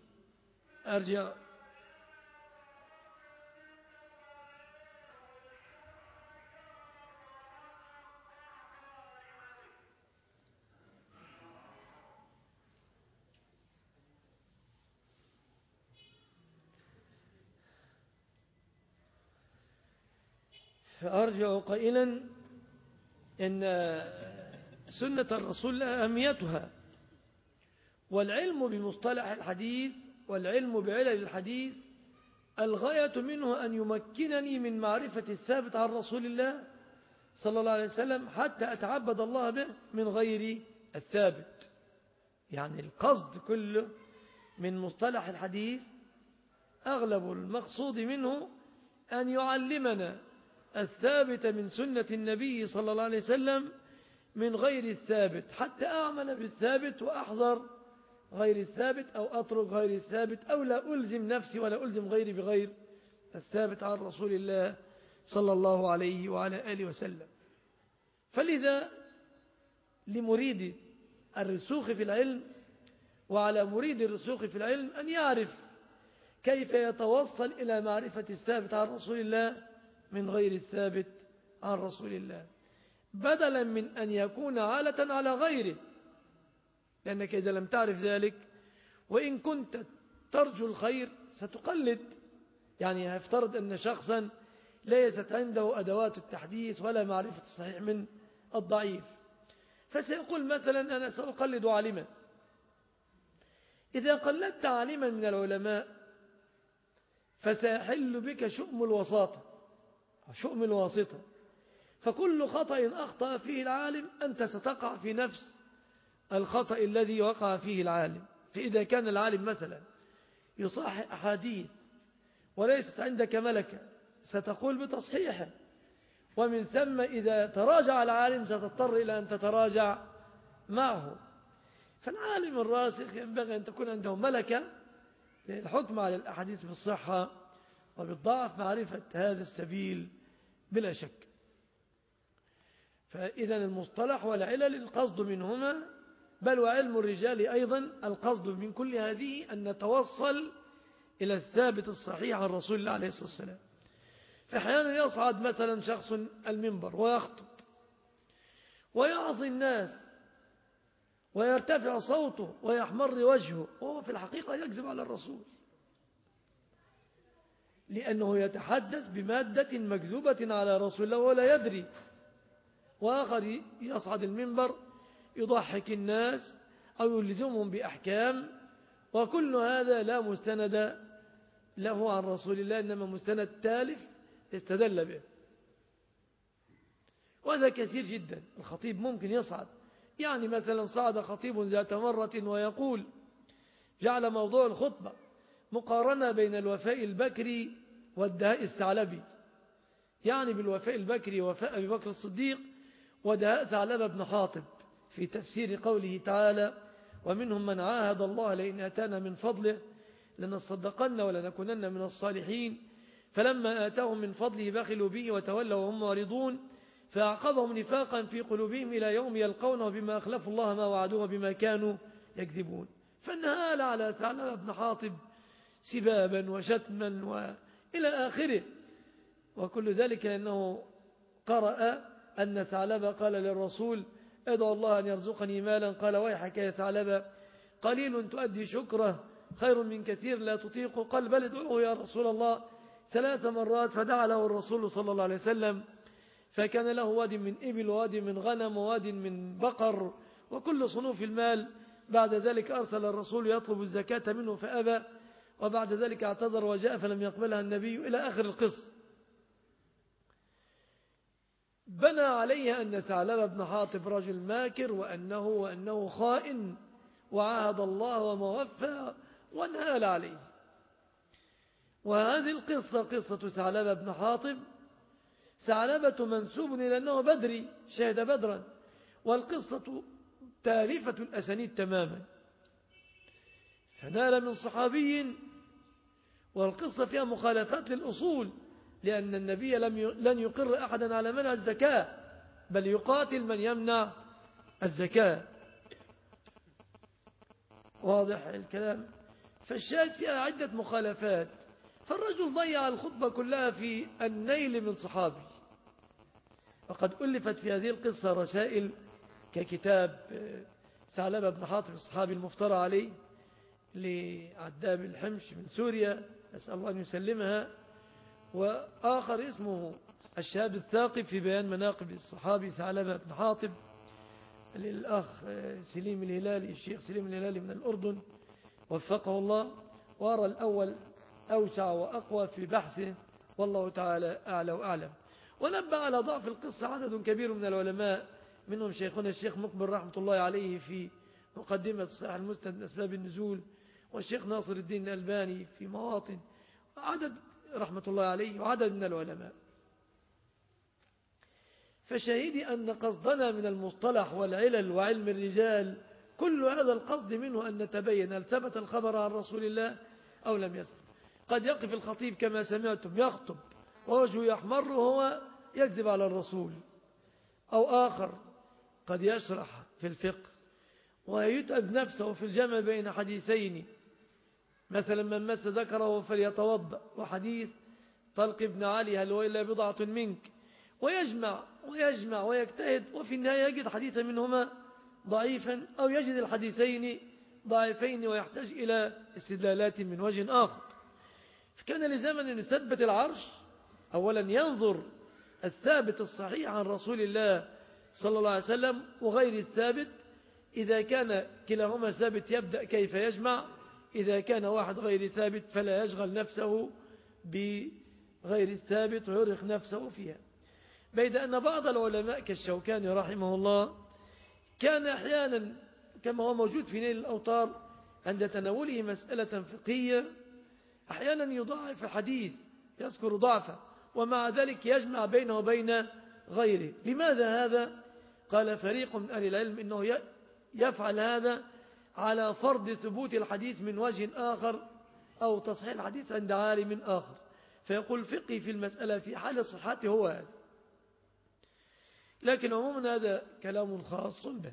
فأرجع قائلا إن سنة الرسول لها أهميتها، والعلم بمصطلح الحديث والعلم بعلل الحديث الغاية منه أن يمكنني من معرفة الثابت عن رسول الله صلى الله عليه وسلم حتى أتعبد الله به من غير الثابت. يعني القصد كله من مصطلح الحديث أغلب المقصود منه أن يعلمنا الثابت من سنة النبي صلى الله عليه وسلم من غير الثابت، حتى أعمل بالثابت وأحذر غير الثابت، أو أترك غير الثابت، أو لا ألزم نفسي ولا ألزم غيري بغير الثابت عن رسول الله صلى الله عليه وعلى آله وسلم. فلذا لمريد الرسوخ في العلم وعلى مريد الرسوخ في العلم أن يعرف كيف يتوصل إلى معرفة الثابت عن رسول الله من غير الثابت عن رسول الله، بدلا من أن يكون عالة على غيره. لأنك إذا لم تعرف ذلك وإن كنت ترجو الخير ستقلد. يعني هفترض أن شخصا ليست عنده أدوات التحديث ولا معرفة الصحيح من الضعيف، فسيقول مثلا أنا سأقلد عالما. إذا قلدت عالما من العلماء فسيحل بك شؤم الوساطة، شؤم الواسطة، فكل خطأ أخطأ فيه العالم أنت ستقع في نفس الخطأ الذي وقع فيه العالم. فإذا كان العالم مثلا يصحح أحاديث وليست عندك ملكة ستقول بتصحيحه، ومن ثم إذا تراجع العالم ستضطر إلى أن تتراجع معه. فالعالم الراسخ ينبغي أن تكون عنده ملكة للحكم على الأحاديث بالصحة وبالضعف، معرفة هذا السبيل بلا شك. فإذا المصطلح والعلل القصد منهما، بل وعلم الرجال أيضا القصد من كل هذه أن نتوصل إلى الثابت الصحيح عن رسول الله عليه الصلاة والسلام. فأحيانا يصعد مثلا شخص المنبر ويخطب ويعظي الناس ويرتفع صوته ويحمر وجهه، وهو في الحقيقة يكذب على الرسول، لأنه يتحدث بمادة مكذوبة على رسول الله ولا يدري. وآخر يصعد المنبر يضحك الناس أو يلزمهم بأحكام، وكل هذا لا مستند له عن رسول الله، إنما مستند تالف استدل به. وهذا كثير جدا. الخطيب ممكن يصعد، يعني مثلا صعد خطيب ذات مرة ويقول، جعل موضوع الخطبة مقارنة بين الوفاء البكري والدهاء الثعلبي، يعني بالوفاء البكري وفاء أبي بكر الصديق ودهاء ثعلبة بن حاطب، في تفسير قوله تعالى: ومنهم من عاهد الله لئن أتانا من فضله لنصدقن ولنكونن من الصالحين فلما آتاهم من فضله بخلوا به وتولوا وهم معرضون فأعقبهم نفاقا في قلوبهم إلى يوم يلقونه بما أخلفوا الله ما وعدوه بما كانوا يكذبون. فانهال على ثعلبة بن حاطب سبابا وشتما وإلى آخره. وكل ذلك أنه قرأ أن ثعلبة قال للرسول ادعو الله أن يرزقني مالا. قال ويحك يا ثعلبة قليل تؤدي شكره خير من كثير لا تطيق. قال بل ادعوه يا رسول الله 3 مرات. فدعا له الرسول صلى الله عليه وسلم فكان له واد من إبل وواد من غنم وواد من بقر وكل صنوف المال. بعد ذلك أرسل الرسول يطلب الزكاة منه فأبى، وبعد ذلك اعتذر وجاء فلم يقبلها النبي إلى آخر القصة. بنى عليه أن ثعلبة بن حاطب رجل ماكر وأنه خائن وعاهد الله وما وفى وانهال عليه. وهذه القصة قصة ثعلبة بن حاطب. ثعلبة منسوب إلى أنه بدري شهد بدرا، والقصة تالفة الأسانيد تماما، فنال من صحابي، والقصة فيها مخالفات للأصول، لأن النبي لن يقر أحدا على منع الزكاة، بل يقاتل من يمنع الزكاة. واضح الكلام؟ فالشاهد فيها عدة مخالفات. فالرجل ضيع الخطبة كلها في النيل من صحابي. وقد ألفت في هذه القصة رسائل ككتاب ثعلبة بن حاطب الصحابي المفترى عليه لعداب الحمش من سوريا، نسأل الله أن يسلمها، وآخر اسمه الشهاب الثاقب في بيان مناقب الصحابي ثعلبة بن حاطب للأخ سليم الهلالي، الشيخ سليم الهلالي من الأردن وفقه الله. وأرى الأول أوسع وأقوى في بحثه، والله تعالى أعلى وأعلم. ونبه على ضعف القصة عدد كبير من العلماء، منهم شيخنا الشيخ مقبل رحمة الله عليه في مقدمة صحيح المسند من أسباب النزول، والشيخ ناصر الدين الألباني في مواطن، عدد رحمة الله عليه وعدد من العلماء. فشهيدي أن قصدنا من المصطلح والعلل وعلم الرجال كل هذا القصد منه أن نتبين هل ثبت الخبر عن رسول الله أو لم يثبت. قد يقف الخطيب كما سمعتم يخطب ووجهه يحمر وهو يكذب على الرسول، أو آخر قد يشرح في الفقه ويتعب نفسه في الجمع بين حديثين، مثلا من مس ذكره فليتوضأ، وحديث طلق بن علي هل هو إلا بضعة منك، ويجمع ويجتهد، وفي النهاية يجد حديثا منهما ضعيفا أو يجد الحديثين ضعيفين ويحتاج إلى استدلالات من وجه آخر. فكان لزمن أن يثبت العرش أولا ينظر الثابت الصحيح عن رسول الله صلى الله عليه وسلم وغير الثابت. إذا كان كلاهما ثابت يبدأ كيف يجمع، إذا كان واحد غير ثابت فلا يشغل نفسه بغير الثابت ويرخ نفسه فيها. بيد أن بعض العلماء كالشوكاني رحمه الله كان أحيانا كما هو موجود في نيل الأوطار عند تناوله مسألة فقهية أحيانا يضاعف الحديث يذكر ضعفه، ومع ذلك يجمع بينه وبين غيره. لماذا هذا؟ قال فريق من أهل العلم إنه يفعل هذا على فرض ثبوت الحديث من وجه آخر أو تصحيح الحديث عند عالم آخر، فيقول فقهي في المسألة في حال صحته هو هذا. لكن عموما هذا كلام خاص به.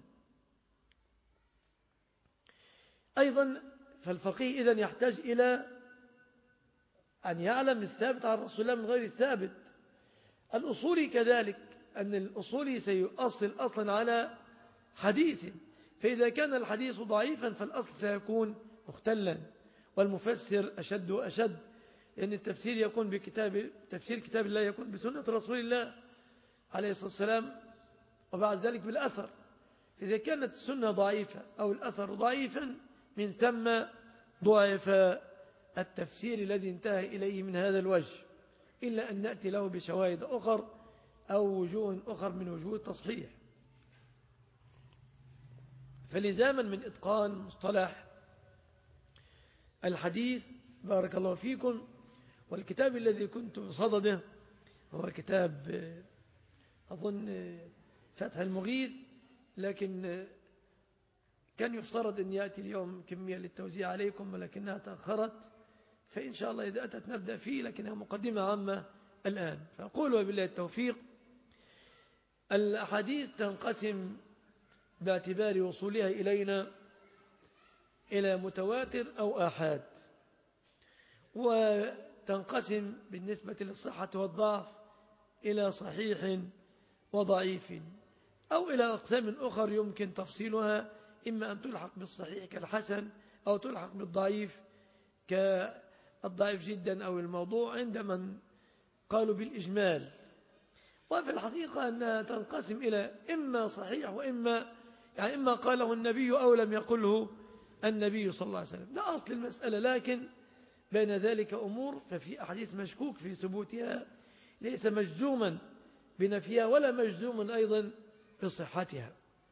أيضا فالفقيه إذن يحتاج إلى أن يعلم الثابت عن رسول الله من غير الثابت. الأصولي كذلك، أن الأصولي سيؤصل أصلا على حديث، فإذا كان الحديث ضعيفا فالأصل سيكون مختلا، والمفسر أشد وأشد، لأن التفسير يكون تفسير كتاب الله يكون بسنة رسول الله عليه الصلاة والسلام، وبعد ذلك بالأثر. إذا كانت السنة ضعيفة أو الأثر ضعيفا من ثم ضعف التفسير الذي انتهى إليه من هذا الوجه، إلا أن نأتي له بشواهد أخر أو وجوه أخر من وجوه التصحيح. فلزاما من إتقان مصطلح الحديث بارك الله فيكم. والكتاب الذي كنت بصدده هو كتاب أظن فتح المغيث، لكن كان يفترض أن يأتي اليوم كمية للتوزيع عليكم ولكنها تأخرت، فإن شاء الله إذا أتت نبدأ فيه، لكنها مقدمة عامة الآن. فأقول وبالله التوفيق. الأحاديث تنقسم باعتبار وصولها إلينا إلى متواتر أو آحاد، وتنقسم بالنسبة للصحة والضعف إلى صحيح وضعيف، أو إلى أقسام أخر يمكن تفصيلها، إما أن تلحق بالصحيح كالحسن، أو تلحق بالضعيف كالضعيف جدا أو الموضوع، عند من قالوا بالإجمال. وفي الحقيقة أنها تنقسم إلى إما صحيح وإما إما قاله النبي أو لم يقله النبي صلى الله عليه وسلم، ده أصل المسألة. لكن بين ذلك أمور، ففي أحاديث مشكوك في ثبوتها، ليس مجزوما بنفيها ولا مجزوما أيضا بصحتها.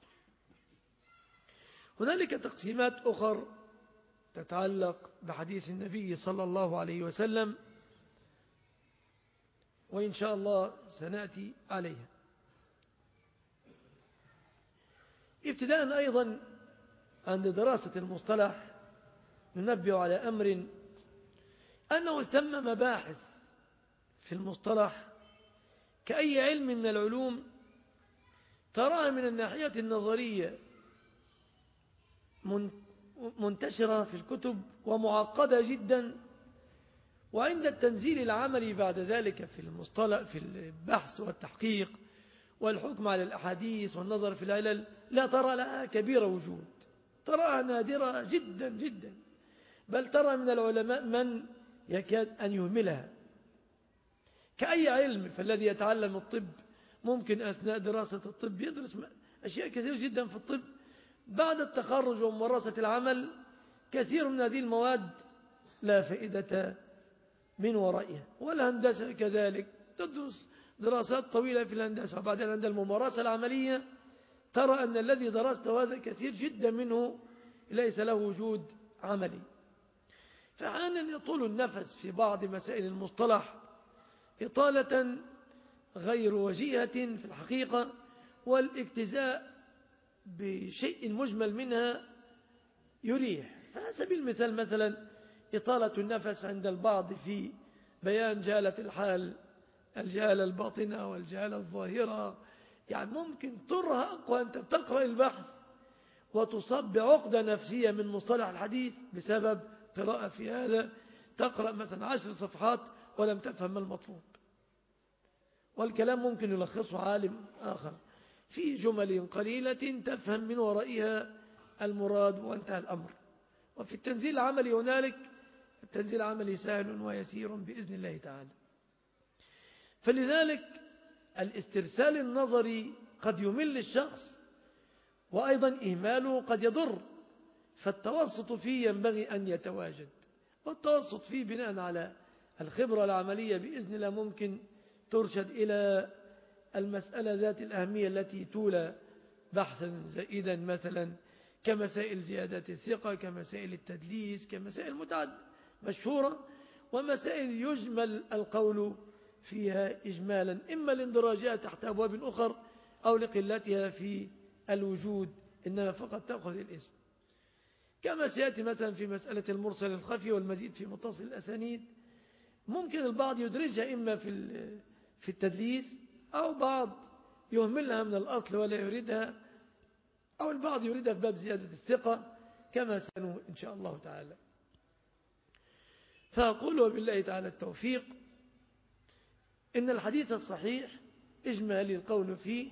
هنالك تقسيمات أخرى تتعلق بحديث النبي صلى الله عليه وسلم، وإن شاء الله سنأتي عليها. ابتداء أيضا عند دراسة المصطلح ننبه على أمر، أنه ثم مباحث في المصطلح كأي علم من العلوم تراها من الناحية النظرية منتشرة في الكتب ومعقدة جدا، وعند التنزيل العملي بعد ذلك في المصطلح في البحث والتحقيق والحكم على الأحاديث والنظر في العلل لا ترى لها كبير وجود، تراها نادرة جدا جدا، بل ترى من العلماء من يكاد أن يهملها. كأي علم، فالذي يتعلم الطب ممكن أثناء دراسة الطب يدرس أشياء كثير جدا في الطب، بعد التخرج وممارسة العمل كثير من هذه المواد لا فائدة من ورائها. والهندسة كذلك، تدرس دراسات طويلة في الهندسة، وبعدين عند الممارسة العملية ترى أن الذي درسته هذا كثير جدا منه ليس له وجود عملي. فأحيانا يطول النفس في بعض مسائل المصطلح إطالة غير وجيهة في الحقيقة، والاجتزاء بشيء مجمل منها يريح. فسبيل المثال مثلا إطالة النفس عند البعض في بيان جهالة الحال، الجهالة الباطنة والجهالة الظاهرة، يعني ممكن ترهق وأنت بتقرأ البحث وتصاب بعقدة نفسية من مصطلح الحديث بسبب قراءة في هذا، تقرأ مثلا 10 صفحات ولم تفهم ما المطلوب، والكلام ممكن يلخصه عالم آخر في جمل قليلة تفهم من ورائها المراد وانتهى الأمر. وفي التنزيل العملي هنالك التنزيل العملي سهل ويسير بإذن الله تعالى. فلذلك الاسترسال النظري قد يمل الشخص، وأيضا إهماله قد يضر، فالتوسط فيه ينبغي أن يتواجد، والتوسط فيه بناء على الخبرة العملية بإذن الله ممكن ترشد إلى المسألة ذات الأهمية التي تولى بحثا زائدا، مثلا كمسائل زيادة الثقة، كمسائل التدليس، كمسائل مشهورة، ومسائل يجمل القول فيها إجمالا، إما لاندراجها تحت أبواب أخر أو لقلتها في الوجود، إنما فقط تأخذ الاسم، كما سيأتي مثلا في مسألة المرسل الخفي والمزيد في متصل الأسانيد. ممكن البعض يدرجها إما في التدليس، أو بعض يهملها من الأصل ولا يريدها، أو البعض يريدها في باب زيادة الثقة كما سنو إن شاء الله تعالى. فأقول وبالله تعالى التوفيق، إن الحديث الصحيح إجمالي القول فيه،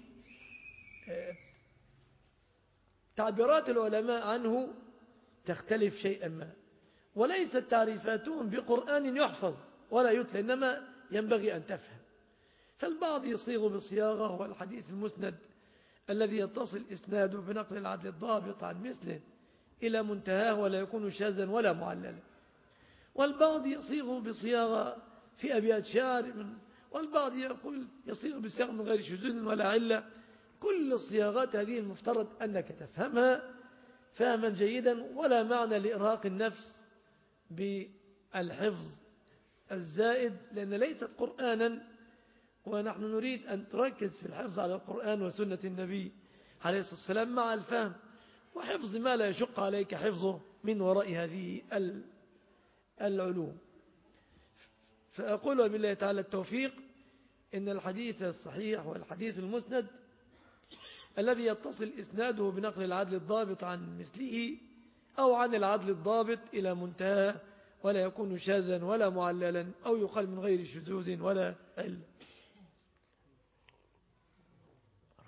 تعبيرات العلماء عنه تختلف شيئا ما، وليست تعريفاتهم بقرآن يحفظ ولا يتلى، إنما ينبغي أن تفهم. فالبعض يصيغ بصياغة هو الحديث المسند الذي يتصل إسناده بنقل العدل الضابط عن مثله إلى منتهاه ولا يكون شاذا ولا معللا، والبعض يصيغ بصياغة في أبيات شعر، والبعض يصيغ بصياغة من غير شذوذ ولا علة. كل الصياغات هذه المفترض أنك تفهمها فهما جيدا، ولا معنى لإرهاق النفس بالحفظ الزائد، لأن ليست قرآنا، ونحن نريد أن تركز في الحفظ على القرآن وسنة النبي عليه الصلاة والسلام مع الفهم وحفظ ما لا يشق عليك حفظه من وراء هذه العلوم. فأقول بالله تعالى التوفيق، إن الحديث الصحيح والحديث المسند الذي يتصل إسناده بنقل العدل الضابط عن مثله أو عن العدل الضابط إلى منتهى ولا يكون شاذا ولا معللا أو يقال من غير شذوذ ولا علة.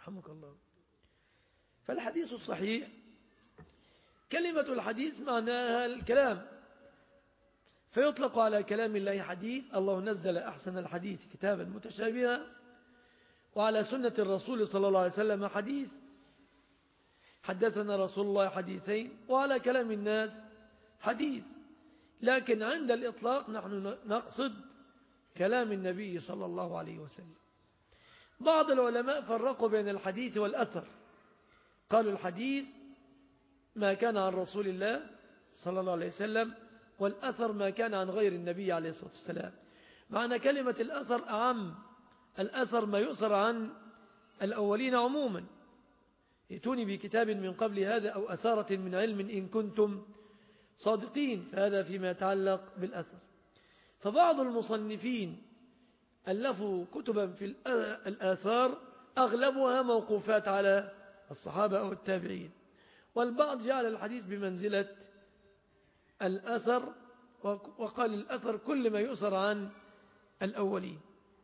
رحمك الله. فالحديث الصحيح كلمة الحديث معناها الكلام، فيطلق على كلام الله حديث، الله نزل أحسن الحديث كتابا متشابها، وعلى سنة الرسول صلى الله عليه وسلم حديث، حدثنا رسول الله حديثين، وعلى كلام الناس حديث. لكن عند الإطلاق نحن نقصد كلام النبي صلى الله عليه وسلم. بعض العلماء فرقوا بين الحديث والأثر، قالوا الحديث ما كان عن رسول الله صلى الله عليه وسلم، والأثر ما كان عن غير النبي عليه الصلاة والسلام. معنى كلمة الأثر أعم، الأثر ما يؤثر عن الأولين عموما، ائتوني بكتاب من قبل هذا أو أثارة من علم إن كنتم صادقين، فهذا فيما يتعلق بالأثر. فبعض المصنفين ألفوا كتبا في الآثار أغلبها موقوفات على الصحابة أو التابعين، والبعض جعل الحديث بمنزلة الأثر، وقال الأثر كل ما يؤثر عن الأولين.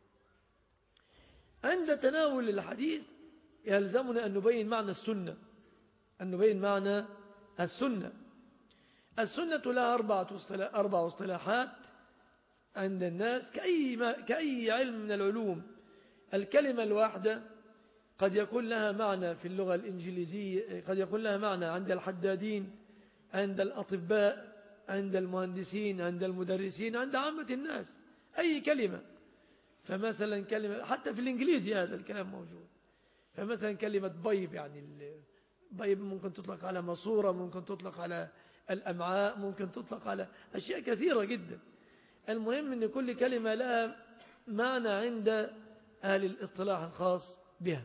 عند تناول الحديث يلزمنا أن نبين معنى السنة، أن نبين معنى السنة. السنة لها أربع اصطلاحات عند الناس كأي علم من العلوم. الكلمة الواحدة قد يكون لها معنى في اللغة الإنجليزية، قد يكون لها معنى عند الحدادين، عند الأطباء، عند المهندسين، عند المدرسين، عند عامة الناس، أي كلمة. فمثلا كلمة حتى في الإنجليزي هذا الكلام موجود. فمثلا كلمة بيض، يعني بيض ممكن تطلق على ماسورة، ممكن تطلق على الأمعاء، ممكن تطلق على أشياء كثيرة جدا. المهم أن كل كلمة لها معنى عند أهل الاصطلاح الخاص بها.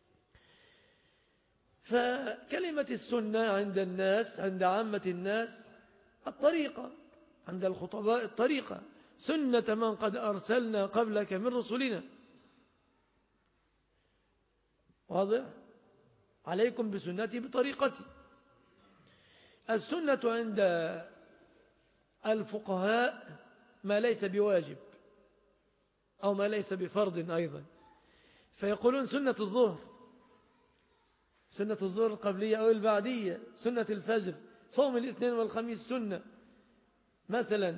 فكلمة السنة عند الناس، عند عامة الناس، الطريقة، عند الخطباء الطريقة، سنة من قد أرسلنا قبلك من رسلنا. واضح؟ عليكم بسنتي بطريقتي. السنة عند الفقهاء ما ليس بواجب أو ما ليس بفرض أيضا، فيقولون سنة الظهر، سنة الظهر القبلية أو البعدية، سنة الفجر، صوم الاثنين والخميس سنة مثلا،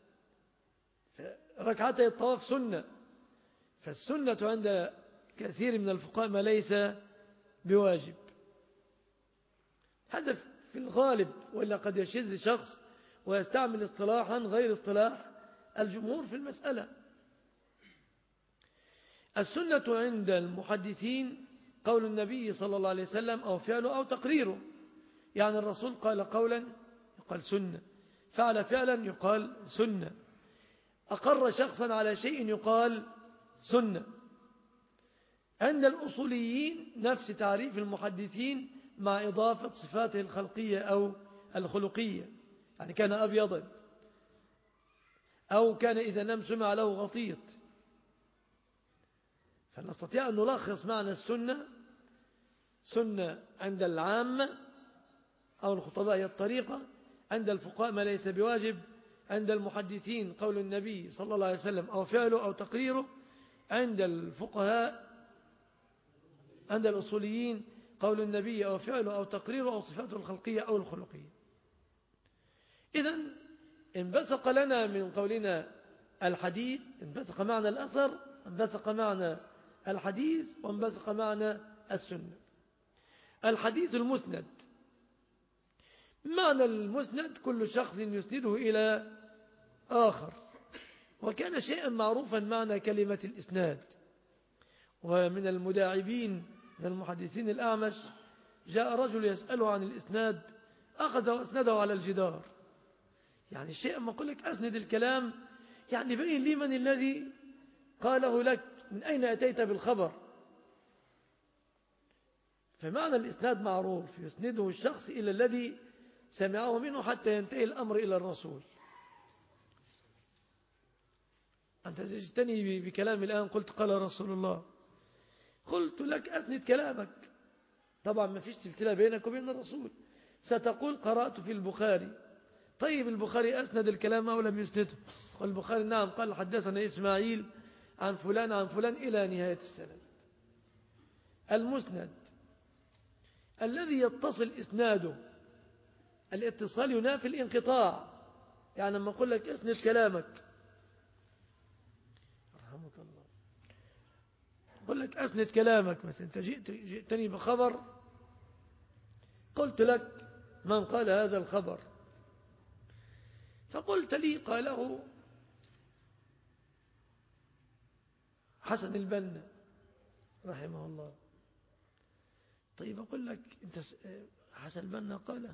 ركعتي الطواف سنة. فالسنة عند كثير من الفقهاء ما ليس بواجب، هذا في الغالب، وإلا قد يشذ شخص ويستعمل اصطلاحا غير اصطلاح الجمهور في المسألة. السنة عند المحدثين قول النبي صلى الله عليه وسلم أو فعله أو تقريره، يعني الرسول قال قولا يقال سنة، فعل فعلا يقال سنة، أقر شخصا على شيء يقال سنة. عند الأصوليين نفس تعريف المحدثين مع إضافة صفاته الخلقية أو الخلقية، يعني كان أبيضا، أو كان إذا نام سمع له غطيط. فنستطيع أن نلخص معنى السنة: سنة عند العامة أو الخطباء هي الطريقة، عند الفقهاء ما ليس بواجب، عند المحدثين قول النبي صلى الله عليه وسلم أو فعله أو تقريره، عند الفقهاء عند الأصوليين قول النبي أو فعله أو تقريره أو صفاته الخلقية أو الخلقية. إذن انبثق لنا من قولنا الحديث، انبثق معنى الأثر، انبثق معنى الحديث، وانبثق معنى السنة. الحديث المسند، معنى المسند كل شخص يسنده إلى آخر، وكان شيئا معروفا معنى كلمة الإسناد. ومن المداعبين من المحدثين الأعمش جاء رجل يسأله عن الإسناد، أخذ وأسنده على الجدار. يعني الشيء ما أقول لك أسند الكلام، يعني بين لي من الذي قاله لك، من أين أتيت بالخبر. فمعنى الإسناد معروف، يسنده الشخص إلى الذي سمعه منه حتى ينتهي الأمر إلى الرسول. أنت جئتني بكلام الآن قلت قال رسول الله، قلت لك أسند كلامك، طبعا ما فيش سلسلة بينك وبين الرسول. ستقول قرأت في البخاري، طيب البخاري أسند الكلام أو لم يسنده؟ قال البخاري نعم، قال حدثنا إسماعيل عن فلان عن فلان إلى نهاية السند. المسند الذي يتصل إسناده. الاتصال ينافي الانقطاع. يعني لما أقول لك اسند كلامك، رحمك الله، أقول لك أسند كلامك مثلا، أنت جئتني بخبر، قلت لك من قال هذا الخبر، فقلت لي قاله حسن البنا رحمه الله. طيب أقول لك أنت حسن البنا قاله،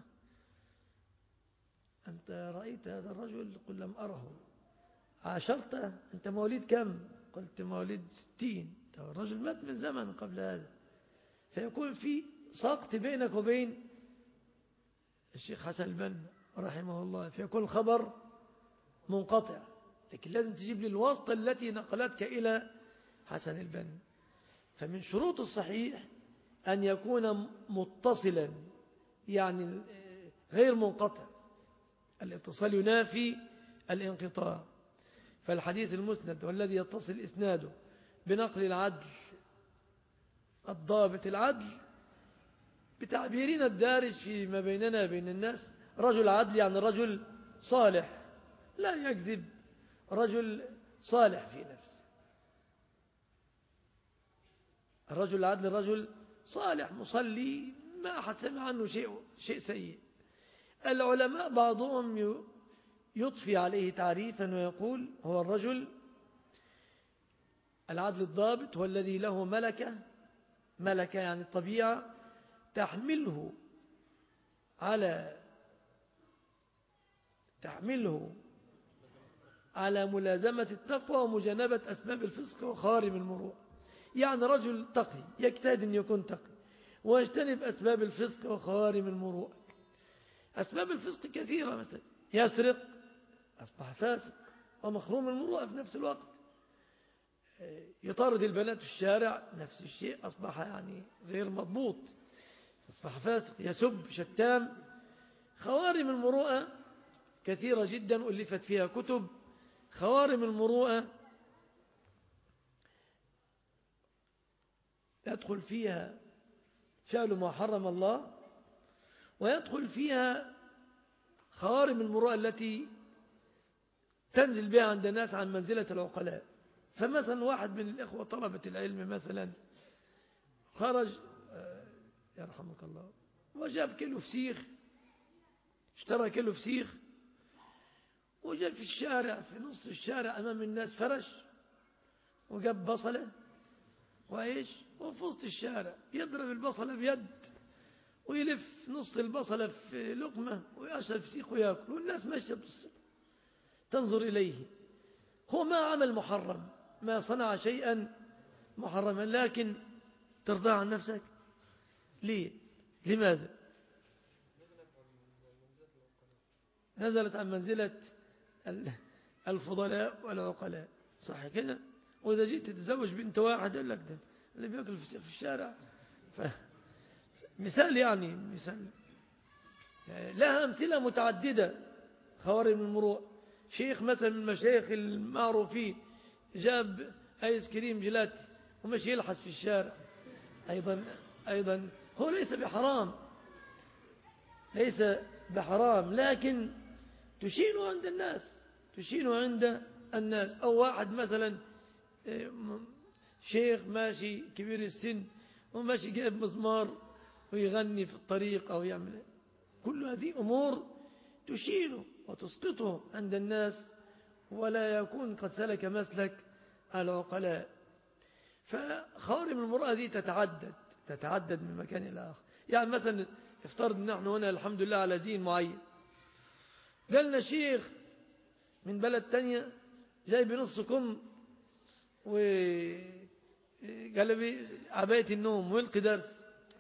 أنت رأيت هذا الرجل؟ قل لم أره. عاشرته؟ أنت مواليد كم؟ قلت مواليد 60. طيب الرجل مات من زمن قبل هذا، فيكون في سقط بينك وبين الشيخ حسن البنا رحمه الله، فيكون الخبر منقطع. لكن لازم تجيب لي الواسطة التي نقلتك إلى حسن البنا. فمن شروط الصحيح أن يكون متصلا، يعني غير منقطع. الاتصال ينافي الانقطاع. فالحديث المسند والذي يتصل إسناده بنقل العدل الضابط العدل، بتعبيرنا الدارج فيما بيننا وبين الناس، رجل عدل يعني رجل صالح لا يكذب، رجل صالح في نفسه. الرجل العدل رجل صالح مصلي، ما أحد سمع عنه شيء سيء. العلماء بعضهم يضفي عليه تعريفا ويقول هو الرجل العدل الضابط هو الذي له ملكة يعني الطبيعة تحمله على ملازمة التقوى ومجانبة أسباب الفسق وخوارم المروءة. يعني رجل تقي يجتهد أن يكون تقي ويجتنب أسباب الفسق وخوارم المروءة. أسباب الفسق كثيرة، مثلا يسرق أصبح فاسق ومخروم المروءة في نفس الوقت، يطارد البنات في الشارع نفس الشيء، أصبح يعني غير مضبوط، أصبح فاسق، يسب شتام. خوارم المروءة كثيرة جدا ألفت فيها كتب. خوارم المروءة يدخل فيها فعل ما حرم الله، ويدخل فيها خوارم المروءة التي تنزل بها عند الناس عن منزلة العقلاء. فمثلا واحد من الإخوة طلبة العلم مثلا خرج يرحمك الله وجاب كيلو فسيخ، اشترى كيلو فسيخ وجاب في الشارع، في نص الشارع أمام الناس فرش، وجاب بصلة وإيش وفي وسط الشارع يضرب البصلة بيد ويلف نص البصلة في لقمة ويأشر الفسيخ ويأكل، والناس ماشية تنظر إليه. هو ما عمل محرم، ما صنع شيئا محرما، لكن ترضى عن نفسك ليه؟ لماذا؟ نزلت عن منزلة الفضلاء والعقلاء، صح كده؟ وإذا جيت تتزوج بنت واحد يقول لك ده اللي بيأكل في الشارع. مثال يعني مثال لها أمثلة متعددة. خوارم المروءة، شيخ مثلا من المشايخ المعروفين جاب آيس كريم جيلاتي ومشي يلحس في الشارع، أيضا هو ليس بحرام، لكن تشين عند الناس. أو واحد مثلا شيخ ماشي كبير السن وماشي جايب مزمار ويغني في الطريق أو يعمل، كل هذه أمور تشينه وتسقطه عند الناس، ولا يكون قد سلك مسلك العقلاء. فخوارم المروءة دي تتعدد من مكان إلى آخر. يعني مثلا افترض ان نحن هنا الحمد لله على زين معين، قالنا شيخ من بلد تانية جاي بنص كم وقال لي عباية النوم ويلقي درس.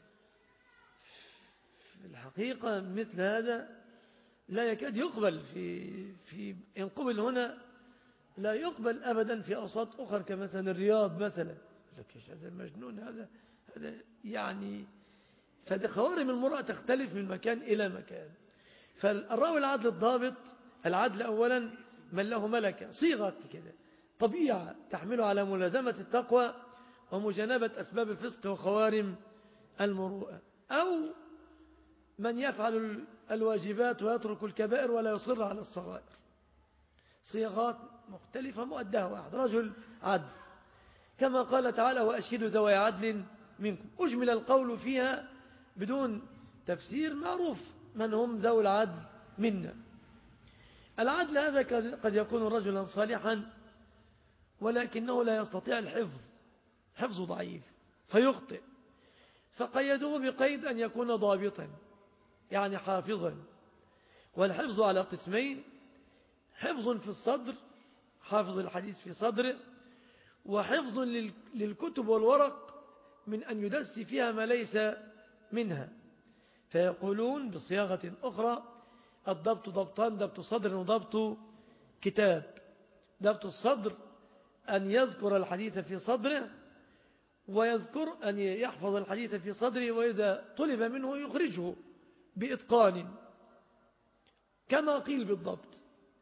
في الحقيقة مثل هذا لا يكاد يقبل في إن قبل هنا لا يقبل أبدا في أوساط أخرى كمثلا الرياض مثلا. لك هذا المجنون، هذا يعني. فخوارم المرأة تختلف من مكان إلى مكان. فالراوي العدل الضابط، العدل أولا من له ملكة، صيغة كده، طبيعة تحمله على ملازمة التقوى ومجانبة أسباب الفسق وخوارم المروءة، أو من يفعل الواجبات ويترك الكبائر ولا يصر على الصغائر. صيغات مختلفة مؤدها واحد، رجل عدل، كما قال تعالى وأشهدوا ذوي عدل منكم. أجمل القول فيها بدون تفسير، معروف من هم ذوي العدل منا. العدل هذا قد يكون رجلا صالحا ولكنه لا يستطيع الحفظ، حفظه ضعيف فيخطئ، فقيدوه بقيد أن يكون ضابطا يعني حافظا. والحفظ على قسمين: حفظ في الصدر، حافظ الحديث في صدره، وحفظ للكتب والورق من أن يدس فيها ما ليس منها. فيقولون بصياغة أخرى: الضبط ضبطان، ضبط صدر وضبط كتاب. ضبط الصدر أن يذكر الحديث في صدره، ويذكر أن يحفظ الحديث في صدره، وإذا طلب منه يخرجه بإتقان كما قيل بالضبط.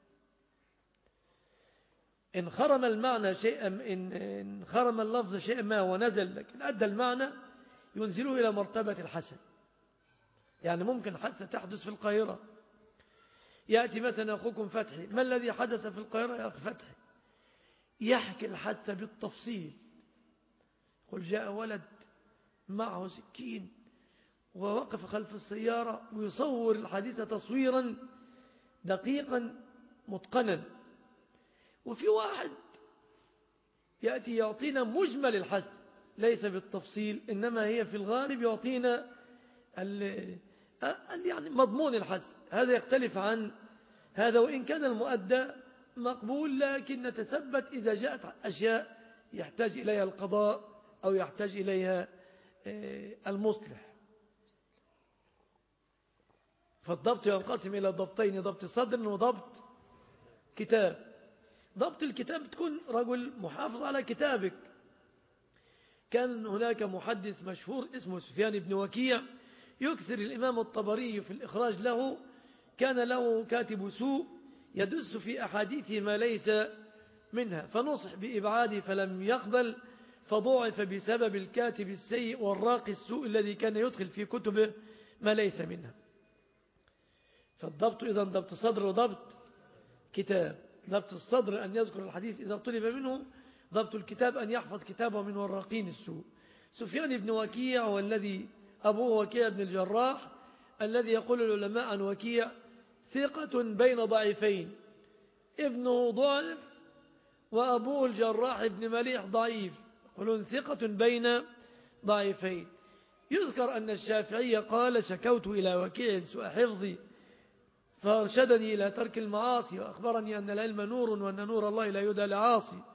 إن خرم المعنى شيئا، إن خرم اللفظ شيئا ما ونزل لكن أدى المعنى، ينزله إلى مرتبة الحسن. يعني ممكن حتى تحدث في القاهرة، يأتي مثلا أخوكم فتحي: ما الذي حدث في القاهرة يا أخي فتحي؟ يحكي الحادثة بالتفصيل، قل جاء ولد معه سكين ووقف خلف السيارة، ويصور الحديث تصويرا دقيقا متقنا. وفي واحد يأتي يعطينا مجمل الحدث ليس بالتفصيل، إنما هي في الغالب يعطينا يعني مضمون الحدث. هذا يختلف عن هذا، وإن كان المؤدى مقبول، لكن نتثبت إذا جاءت أشياء يحتاج إليها القضاء أو يحتاج إليها المصلح. فالضبط ينقسم إلى ضبطين: ضبط صدر وضبط كتاب. ضبط الكتاب تكون رجل محافظ على كتابك. كان هناك محدث مشهور اسمه سفيان بن وكيع، يكثر الإمام الطبري في الإخراج له، كان له كاتب سوء يدس في أحاديثه ما ليس منها، فنصح بإبعاده فلم يقبل، فضعف بسبب الكاتب السيء والراقي السوء الذي كان يدخل في كتبه ما ليس منها. فالضبط إذن ضبط صدر وضبط كتاب. ضبط الصدر أن يذكر الحديث إذا طلب منه، ضبط الكتاب أن يحفظ كتابه من وراقين السوء. سفيان بن وكيع هو الذي أبوه وكيع بن الجراح، الذي يقول العلماء عن وكيع ثقة بين ضعيفين، ابنه ضعيف وأبوه الجراح بن مليح ضعيف، يقولون ثقة بين ضعيفين. يذكر أن الشافعي قال: شكوت إلى وكيع سوء حفظي فارشدني إلى ترك المعاصي، وأخبرني أن العلم نور وأن نور الله لا يدى لعاصي.